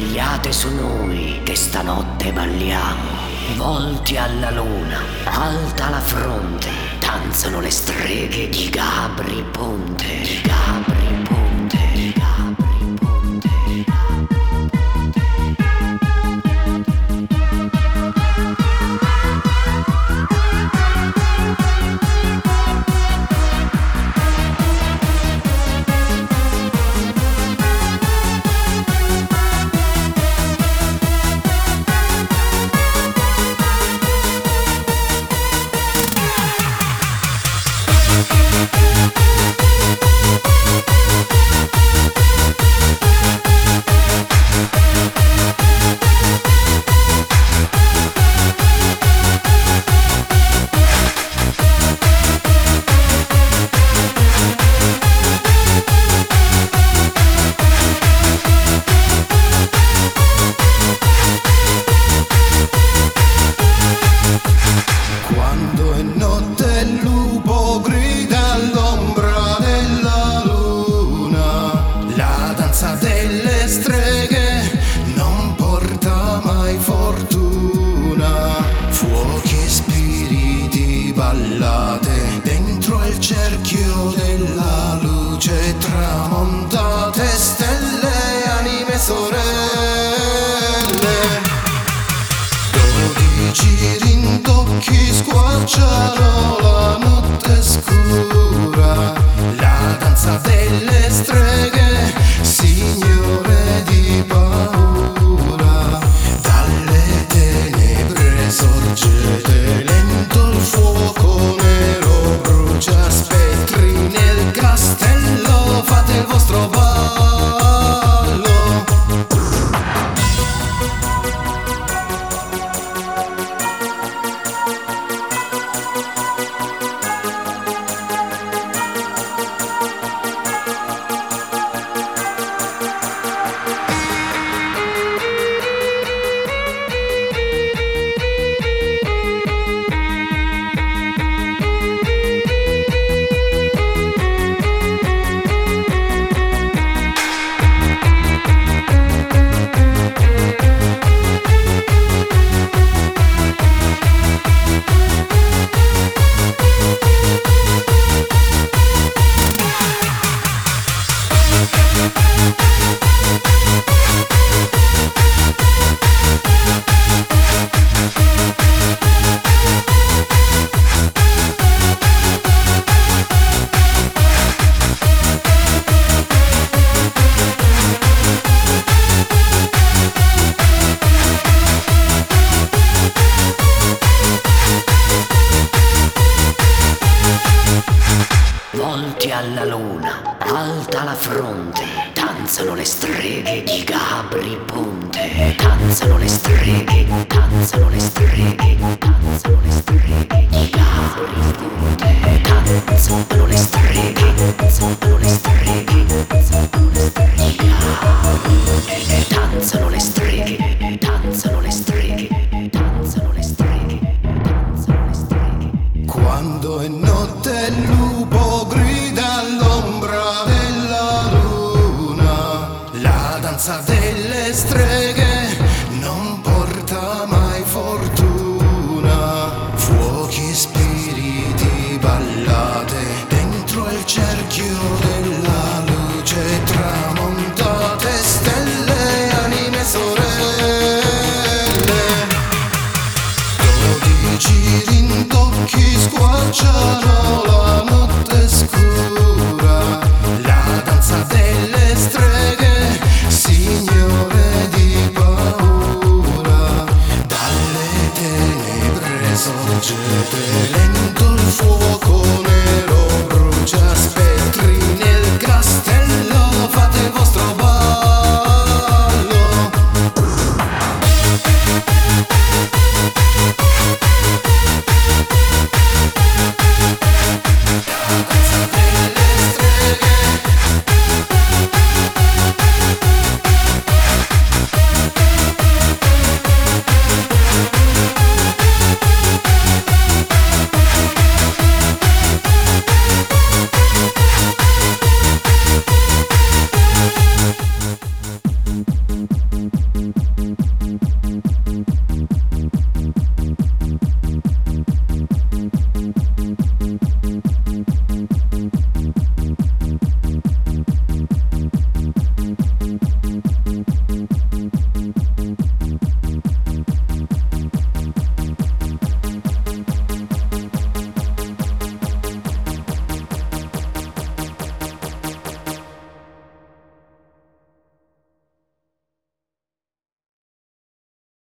Vegliate su noi che stanotte balliamo. Volti alla luna, alta la fronte, danzano le streghe di Gabri Ponte. Di Gabri Ponte. Di Gabri Ponte. Di Quando è notte il lupo grida all'ombra della luna. La danza delle streghe non porta mai fortuna. Fuochi e spiriti, ballate dentro il cerchio della luce. Tramontate stelle, anime sorelle. 12 rintocchi squarciano la notte scura. La danza delle streghe, signore di paura. Dalle tenebre sorgete, lento il fuoco nero brucia. Spettri nel castello, fate il vostro ballo. Volti alla luna, alta la fronte, danzano le streghe di Gabri Ponte. Danzano le streghe, danzano le streghe, danzano le streghe di Gabri Ponte. Danzano le streghe, danzano le streghe, danzano le streghe di Gabri. Danzano le streghe.